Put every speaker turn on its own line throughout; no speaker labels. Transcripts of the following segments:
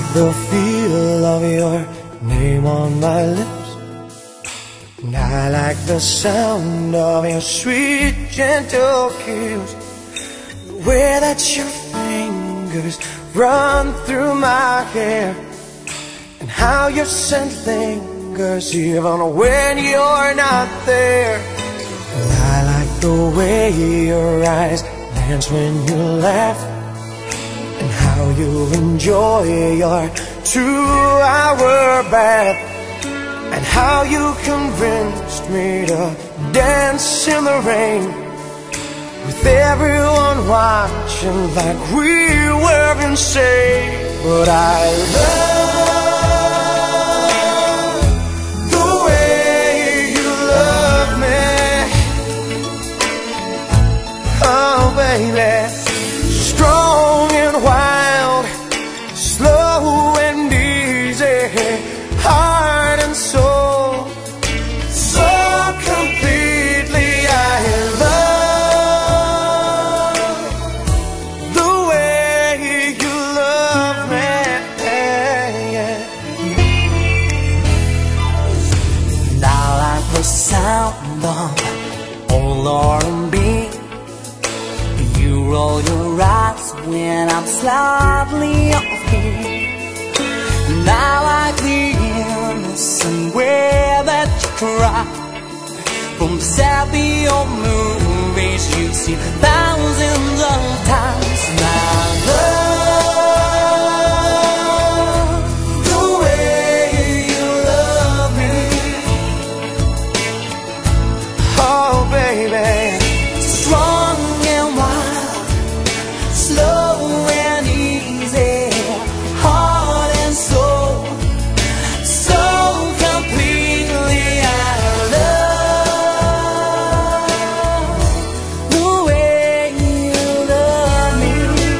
the feel of your name on my lips, and I like the sound of your sweet, gentle kiss. The way that your fingers run through my hair, and how your scent lingers even when you're not there. And I like the way your eyes dance when you laugh, and how you enjoy your 2-hour bath, and how you convinced me to dance in the rain, with everyone watching like we were insane. But I love the way you love me, oh baby. Strong and wild, slow and easy, heart and soul, so completely. I love the way you love me,
and I like the sound of old R&B. You roll your eyes when I'm slightly off key, and I like the innocent way that you cry. From sappy old movies you've seen thousands of times. And I love the way you love me,
oh baby.
strong and wild, slow and easy, heart and soul, so completely. I love the way you love me.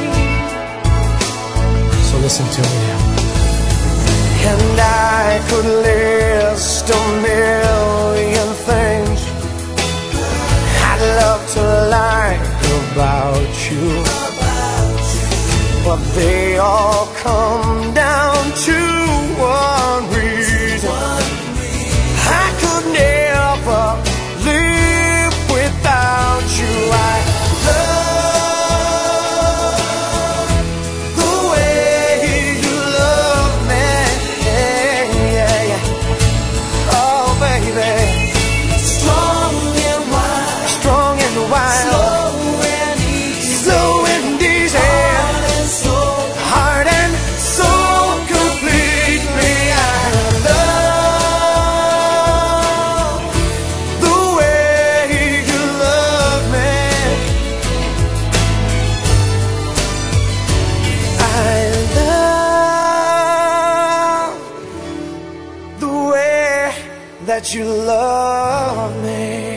So listen to me now. And I could list a million things I'd love to like about you, but they all come down to one reason: I could never live without you. I love the way you love me, oh baby.
Strong and wild,
Strong and wild,
slow and easy,
slow and easy,
heart and soul,
heart and soul completely. I love the way you love me. I love the way that you love me.